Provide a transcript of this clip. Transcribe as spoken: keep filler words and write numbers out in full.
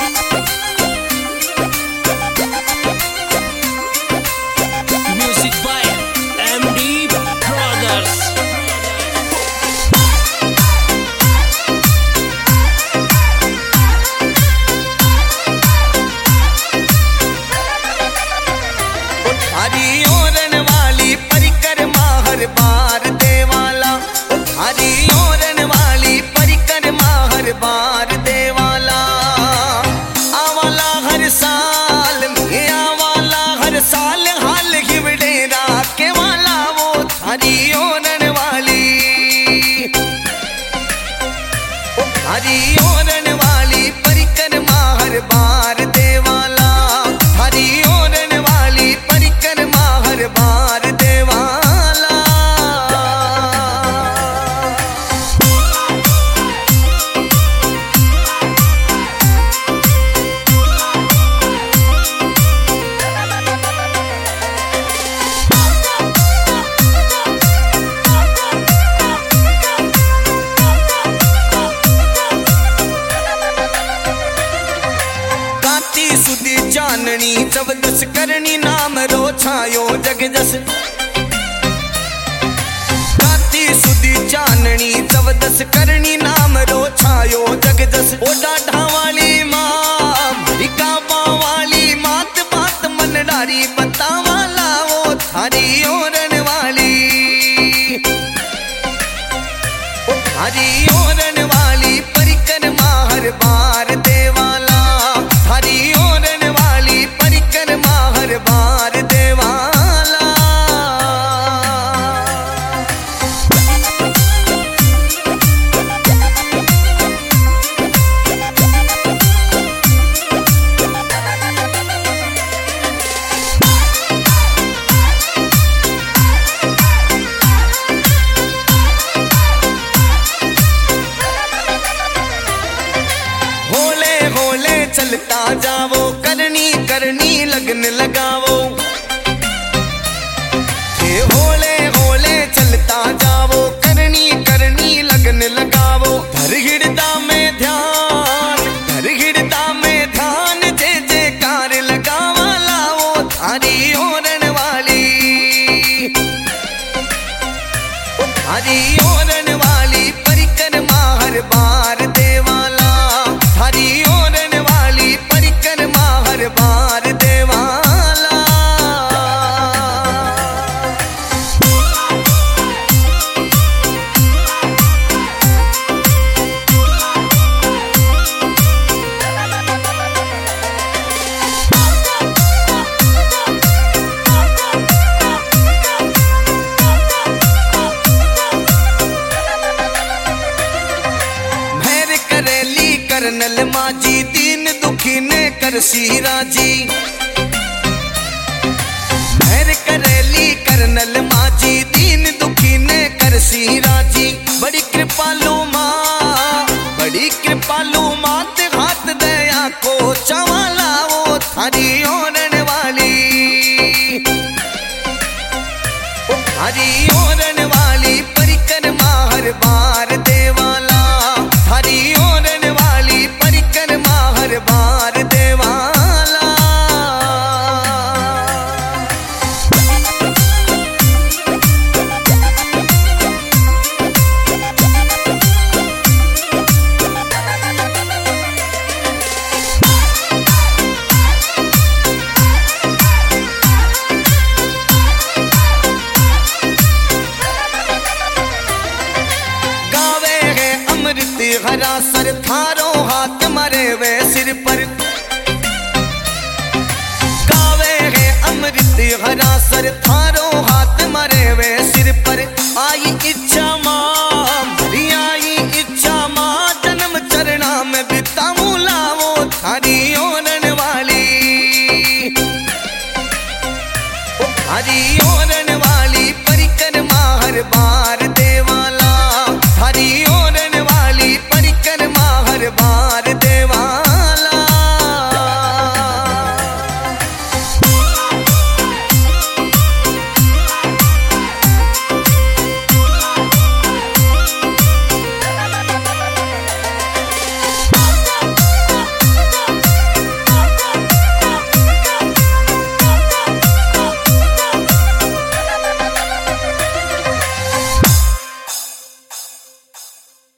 Music by M D Brothers. हरी ओरन वाली परिक्रमा हर बार देवाला, हरी ओरन वाली परिक्रमा हर बार देवाला। आवाला हर साल में आवाला हर साल हाल हिवडेरा के वाला वो हरी ओरन वाली, हरी ओरन वाली परिक्रमा हर बार देवाला, हरी ओरन वाली परिक्रमा हर बार देवाला। सुदी चाननी चवदस करनी नाम रो छायो जग जस, काती सुदी चाननी चवदस करनी नाम रो छायो जग जस। ओ डाढ़ा वाली माँ काबा वाली मात बात मन डारी बता वाला वो थारी ओरन वाली, ओ थारी ओरन वाली परिक्रमा हर बार देवाला, हरी ओरन वाली परिक्रमा हर बार देवाला। होले होले चलता जावो करनी करनी लगन लगावो, हे होले होले चलता जावो करनी करनी लगन लगावो। धर हिड़दा में ध्यान धर हिड़दा में ध्यान जे जे कार लगावा लावो थारी ओरन वाली, हरी ओरन वाली परिक्रमा हर बार देवाला, हरी ओरन वाली परिक्रमा हर बार देवाला। भैर करेली करनल माजी दीन दुखी ने करसी राजी, भैर करेली करनल माजी दीन दुखी ने करसी राजी। बड़ी कृपालु माँ बड़ी कृपालु मात हाथ दया को चवाला वो थारी ओरन वाली, हरी ओरन वाली परिक्रमा हर बार देवाला, हरी ओरन वाली परिक्रमा हर बार देवाला। हरा सर थारो हाथ मरे वे सिर पर, गावे है अमृत हरा सर थारो हाथ मरे वे सिर पर। आई इच्छा माँ